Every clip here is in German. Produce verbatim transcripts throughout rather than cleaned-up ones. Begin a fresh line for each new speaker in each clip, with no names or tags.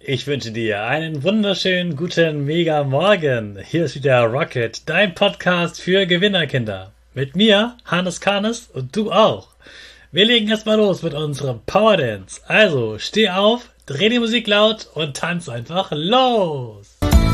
Ich wünsche dir einen wunderschönen guten Mega Morgen. Hier ist wieder Rocket, dein Podcast für Gewinnerkinder. Mit mir, Hannes Karnes, und du auch. Wir legen erstmal los mit unserem Power Dance. Also steh auf, dreh die Musik laut und tanz einfach los.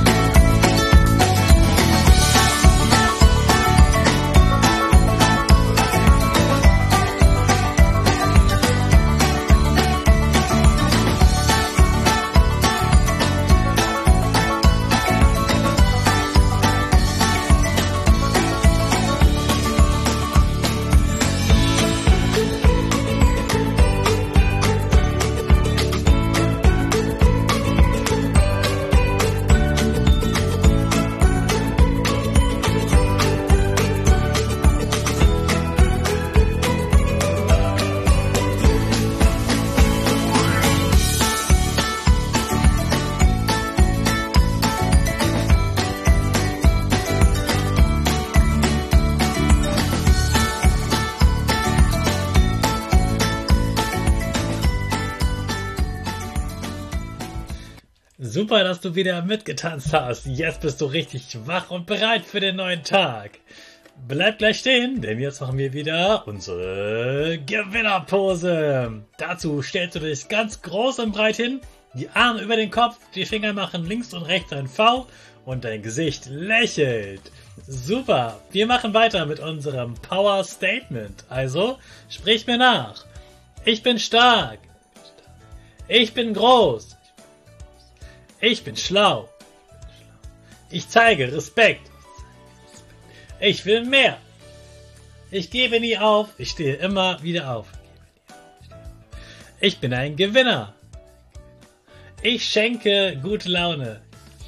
Super, dass du wieder mitgetanzt hast. Jetzt bist du richtig wach und bereit für den neuen Tag. Bleib gleich stehen, denn jetzt machen wir wieder unsere Gewinnerpose. Dazu stellst du dich ganz groß und breit hin, die Arme über den Kopf, die Finger machen links und rechts ein V und dein Gesicht lächelt. Super, wir machen weiter mit unserem Power Statement. Also, sprich mir nach. Ich bin stark. Ich bin groß. Ich bin schlau. Ich zeige Respekt. Ich will mehr. Ich gebe nie auf. Ich stehe immer wieder auf. Ich bin ein Gewinner. Ich schenke gute Laune.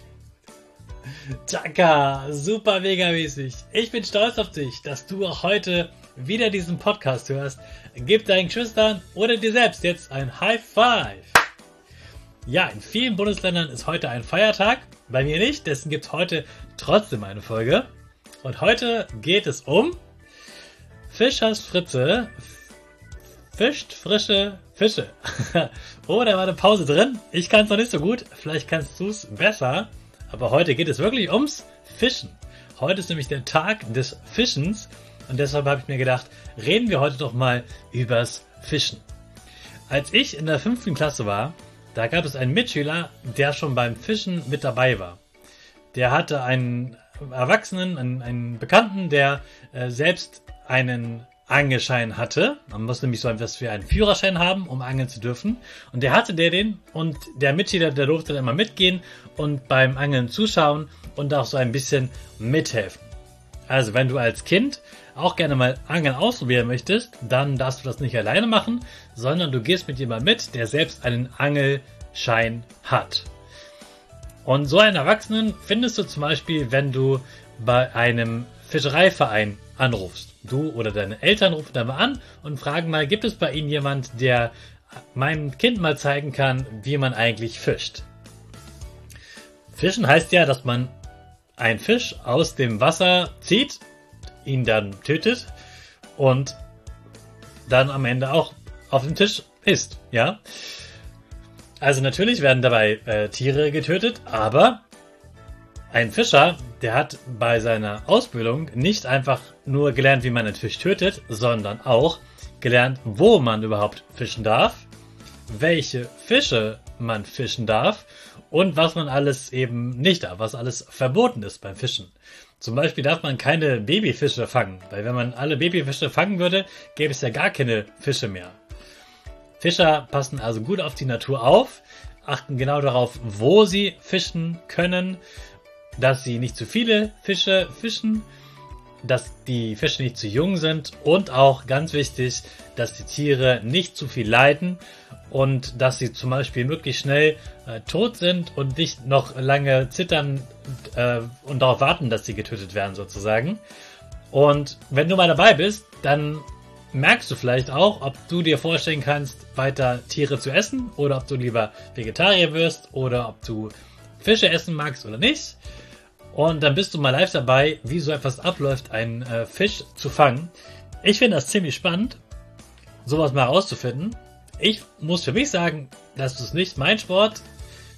Chaka, super mega mäßig. Ich bin stolz auf dich, dass du auch heute wieder diesen Podcast hörst. Gib deinen Geschwistern oder dir selbst jetzt ein High Five. Ja, in vielen Bundesländern ist heute ein Feiertag, bei mir nicht, deswegen gibt es heute trotzdem eine Folge. Und heute geht es um Fischers Fritze fischt frische Fische. Oh, da war eine Pause drin. Ich kann es noch nicht so gut, vielleicht kannst du es besser. Aber heute geht es wirklich ums Fischen. Heute ist nämlich der Tag des Fischens und deshalb habe ich mir gedacht, reden wir heute doch mal übers Fischen. Als ich in der fünften Klasse war, da gab es einen Mitschüler, der schon beim Fischen mit dabei war. Der hatte einen Erwachsenen, einen, einen Bekannten, der äh, selbst einen Angelschein hatte. Man muss nämlich so etwas wie einen Führerschein haben, um angeln zu dürfen. Und der hatte der den und der Mitschüler, der durfte dann immer mitgehen und beim Angeln zuschauen und auch so ein bisschen mithelfen. Also wenn du als Kind auch gerne mal Angeln ausprobieren möchtest, dann darfst du das nicht alleine machen, sondern du gehst mit jemandem mit, der selbst einen Angelschein hat. Und so einen Erwachsenen findest du zum Beispiel, wenn du bei einem Fischereiverein anrufst. Du oder deine Eltern rufen da mal an und fragen mal, gibt es bei ihnen jemand, der meinem Kind mal zeigen kann, wie man eigentlich fischt. Fischen heißt ja, dass man einen Fisch aus dem Wasser zieht, ihn dann tötet und dann am Ende auch auf dem Tisch isst, ja. Also natürlich werden dabei äh, Tiere getötet, aber ein Fischer, der hat bei seiner Ausbildung nicht einfach nur gelernt, wie man einen Fisch tötet, sondern auch gelernt, wo man überhaupt fischen darf, welche Fische man fischen darf und was man alles eben nicht darf, was alles verboten ist beim Fischen. Zum Beispiel darf man keine Babyfische fangen, weil wenn man alle Babyfische fangen würde, gäbe es ja gar keine Fische mehr. Fischer passen also gut auf die Natur auf, achten genau darauf, wo sie fischen können, dass sie nicht zu viele Fische fischen, dass die Fische nicht zu jung sind und auch ganz wichtig, dass die Tiere nicht zu viel leiden und dass sie zum Beispiel möglichst schnell äh, tot sind und nicht noch lange zittern äh, und darauf warten, dass sie getötet werden sozusagen. Und wenn du mal dabei bist, dann merkst du vielleicht auch, ob du dir vorstellen kannst, weiter Tiere zu essen oder ob du lieber Vegetarier wirst oder ob du Fische essen magst oder nicht. Und dann bist du mal live dabei, wie so etwas abläuft, einen äh, Fisch zu fangen. Ich finde das ziemlich spannend, sowas mal rauszufinden. Ich muss für mich sagen, das ist nicht mein Sport.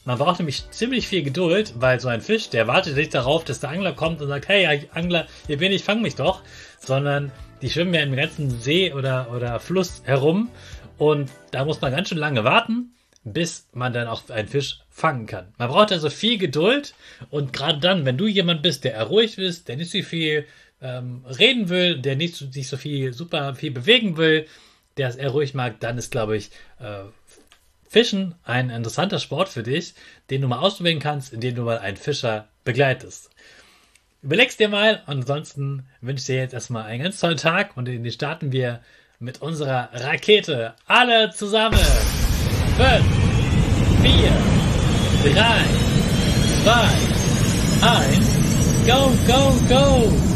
Man braucht nämlich ziemlich viel Geduld, weil so ein Fisch, der wartet nicht darauf, dass der Angler kommt und sagt, hey Angler, hier bin ich, fang mich doch, sondern die schwimmen ja im ganzen See oder, oder Fluss herum und da muss man ganz schön lange warten, bis man dann auch einen Fisch fangen kann. Man braucht also viel Geduld und gerade dann, wenn du jemand bist, der ruhig ist, der nicht so viel ähm, reden will, der nicht so, nicht so viel, super viel bewegen will, der es eher ruhig mag, dann ist, glaube ich, äh, Fischen ein interessanter Sport für dich, den du mal ausprobieren kannst, indem du mal einen Fischer begleitest. Überleg's dir mal und ansonsten wünsche ich dir jetzt erstmal einen ganz tollen Tag und den starten wir mit unserer Rakete. Alle zusammen. fünf, vier, drei, zwei, eins, go, go, go!